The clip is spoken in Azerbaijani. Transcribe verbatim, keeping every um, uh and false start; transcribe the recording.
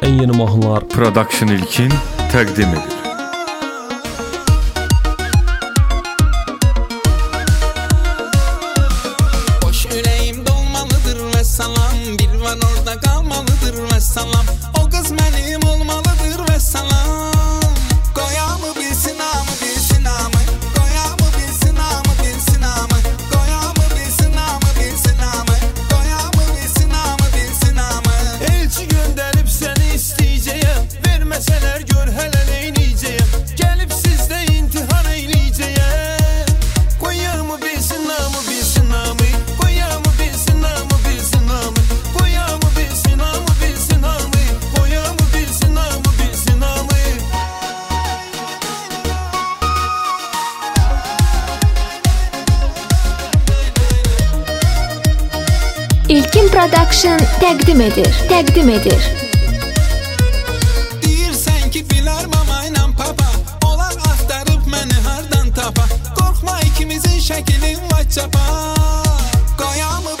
en yeni mahnılar Production İlkin təqdim edir. Boş ürəyim dolmalıdır ve salam, bir var orada kalmalıdır ve salam. O kız benim olmalıdır ve salam. Koyamı bilsin amı bilsin amı, koyamı bilsin amı bilsin amı, koyamı bilsin amı bilsin amı, koyamı bilsin amı bilsin amı. Elçi gönderip seni isteyeceğim, vermeseler gör hele neyleyeceğim. Gelip sizde intihar eyleyeceğim. Koyamı bilsin amı bilsin amı, koyamı bilsin amı bilsin amı, koyamı bilsin amı bilsin amı, koyamı bilsin amı bilsin amı. İlkin Production təqdim edir, təqdim edir. Deyirsən ki bilər mamayla papa, onlar axtarıb məni hardan tapa. Qorxma ikimizin şəklin WhatsApp-a, koyamı